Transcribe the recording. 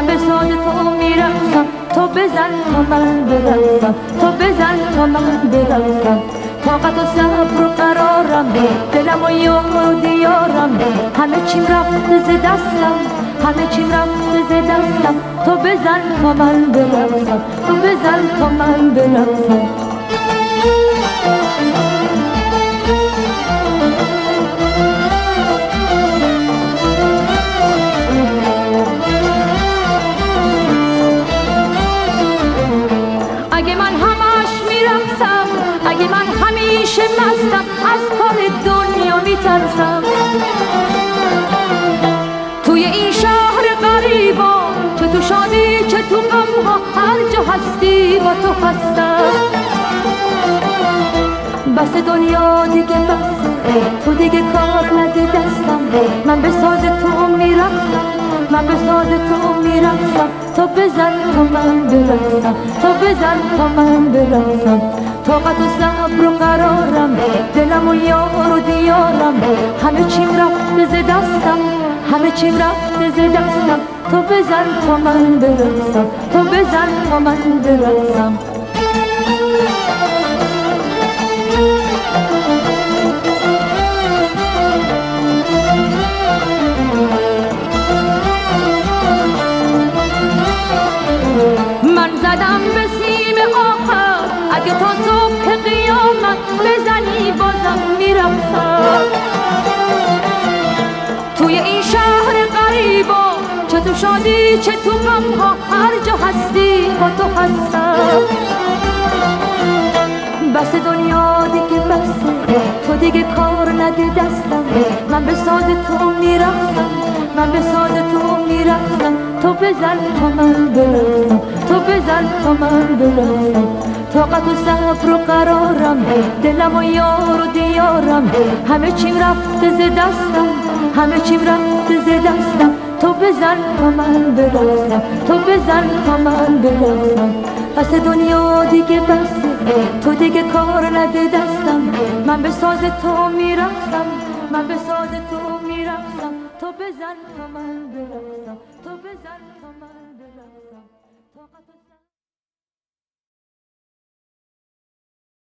به ساز تو میرقصم، تو بزن تا من برقصم، تو بزن تا من برقصم. طاقت و صبر و قرارم، دلم و یار و دیارم، همه چیم رفته ز دستم، همه چیم رفته ز دستم. تو بزن تا من برقصم، تو بزن تا من برقصم. اگه من همش میرقصم، اگه من همیشه مستم، از کار دنیا میترسم. توی این شهر غریبا، چه تو شادی چه تو غمها، هر جا هستی با تو هستم. بس دنیا دیگه بسه، تو دیگه کار نده دستم. من به ساز تو میرقصم، من به ساز تو میرقصم. تو بزن تا من برقصم، تو بزن تا من برقصم. طاقت و صبر و قرارم، دلم و یار و دیارم، همه چیم رفته ز دستم، همه چیم رفته ز دستم. تو بزن تا من برقصم، تو بزن تا من برقصم. من زدم به سیم آخر، اگه تا صبح قیامت بزنی بازم میرقصم. توی این شهر غریبا، چه تو شادی چه تو غمها، هر جا هستی با تو هستم. بس دنیا دیگه بسه، تو دیگه کار نده دستم. من به ساز تو میرقصم، من به ساز تو میرقصم. تو بزن تا من برقصم، تو بزن تا من برقصم. طاقت و صبر و قرارم، دلم و یار و دیارم، همه چیم رفته ز دستم، همه چیم رفته ز دستم. تو بزن تا من برقصم، تو بزن تا من برقصم. پس دنیا دیگه بسه، تو دیگه کار نده دستم. من به ساز تو میرقصم، من به ساز تو میرقصم. تو بزن تا من برقصم، تو بزن تا من برقصم.